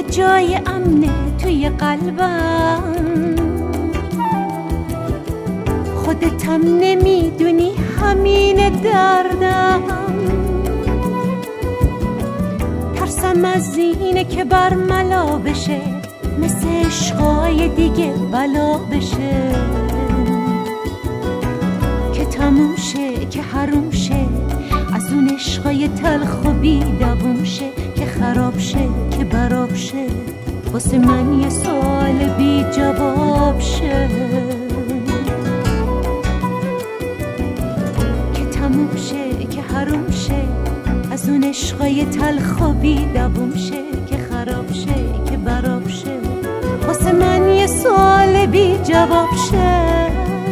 یه جای امنه توی قلبم، خودتم نمیدونی همین دردم. ترسم از اینه که برملا بشه، مثل عشقای دیگه بلا بشه، که تموم شه که حروم شه، از اون عشقای تلخ و بی دووم شه، که خراب شه که براب شه، واسه من یه سوال بی جواب شه، که تموم شه که حروم شه، از اون عشقای تلخ و بی دووم شه، که خراب شه که براب شه، واسه من یه سوال بی جواب شه.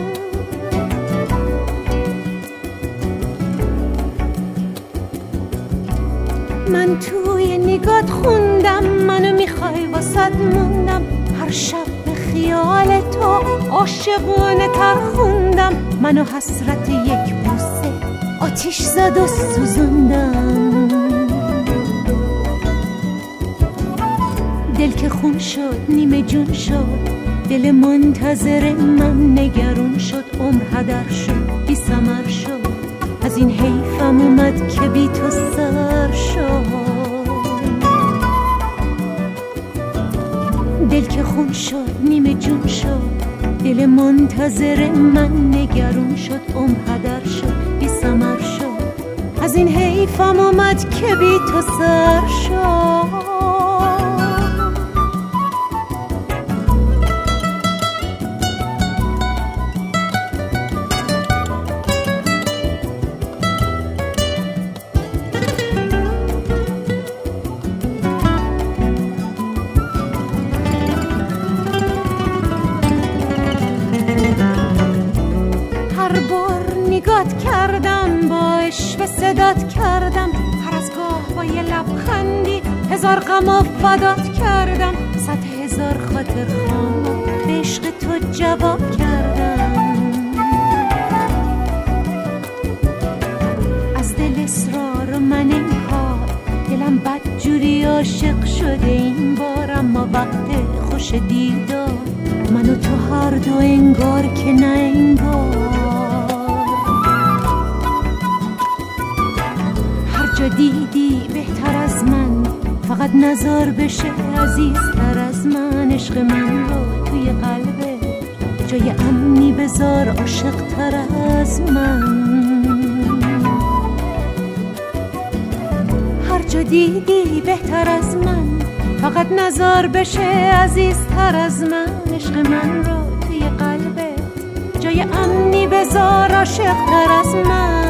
من توی نگات خوندم منو میخوای واسد موندم، هر شب به خیال تو عاشقونه تر خوندم، منو حسرت یک بوسه آتیش زد و سوزوندم. دل که خون شد نیمه جون شد، دل منتظر من نگرون شد، عمر هدر شد بی ثمر شد، از این حیفم اومد که بی تو سر شد. دل که خون شد نیمه جون شد، دل منتظر من نگرون شد، عمر هدر شد بی ثمر شد، از این حیفم اومد که بی تو سر شد. نگات کردم با عشق صدات کردم، هر از گاه با یه لبخندی هزار غم و فدات کردم، 100,000 خاطر خام به عشق تو جواب کردم. از دل اصرار من انکار، دلم بد جوری عاشق شده این بار، اما وقت خوش دیدار من و تو هر دو انگار که نه انگار. جا دیدی بهتر از من، فقط نظر بشه عزیزتر از من، عشق من رو توی قلبه جای امنی بذار عاشق تر از من. هر جا دیدی بهتر از من، فقط نظر بشه عزیزتر از من، عشق من رو توی قلبه جای امنی بذار عاشق تر از من.